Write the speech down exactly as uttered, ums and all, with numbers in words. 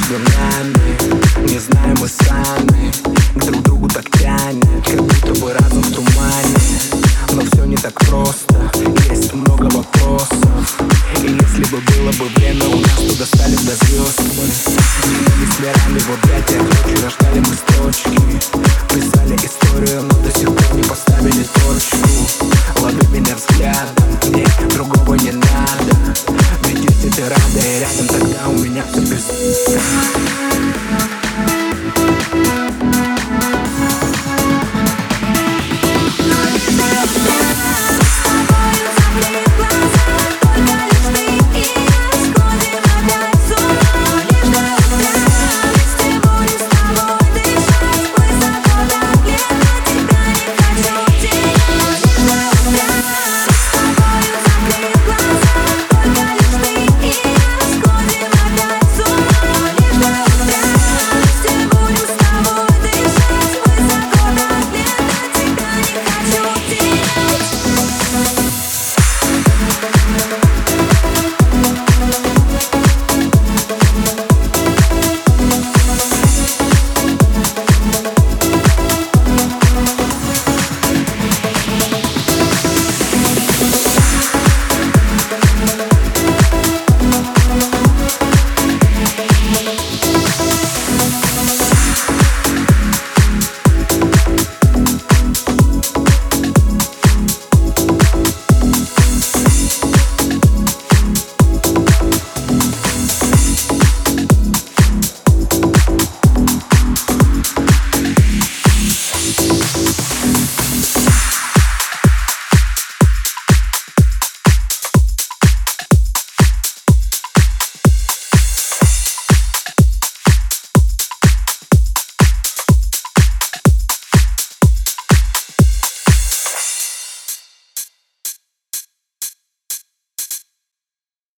между нами. Не знаю, мы сами, к друг другу так тянет, как будто бы разум в тумане. Но все не так просто, есть много вопросов. И если бы было бы время у нас, то достали до звезд мы. Делились мирами в объятиях, ночью рождали мы строчки. Писали историю, но до сих пор не поставили точку. Лови меня взглядом, мне другого не надо. Ведь если ты рада и рядом, тогда у меня все без.